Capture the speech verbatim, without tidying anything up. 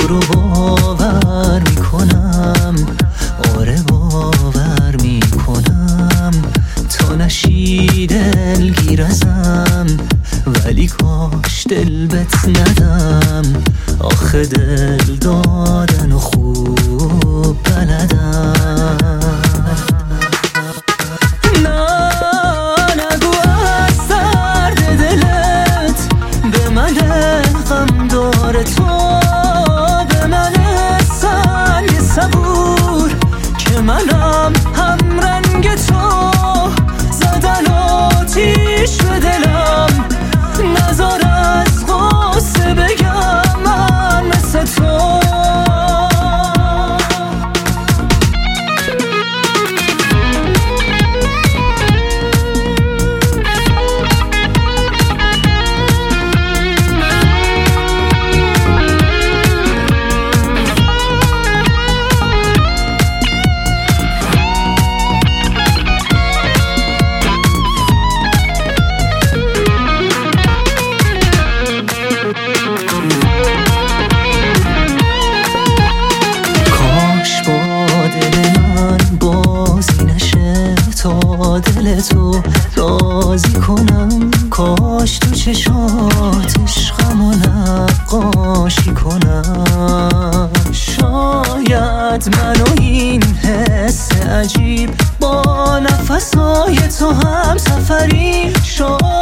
رو باور میکنم، آره باور میکنم، تا نشی دلگیر ازم، ولی کاش دل بت ندم، آخه دل دادن و خوب بلدم. تو به من سنگ صبور که منم هم رنگ تو، زدن آتیش به دلم، نزار از غصه بگم من مثل تو. تا دل تو راضی کنم، کاش تو چشات عشقمو نقاشی کنم. شاید من و این حس عجیب با نفسای تو هم سفری، شاید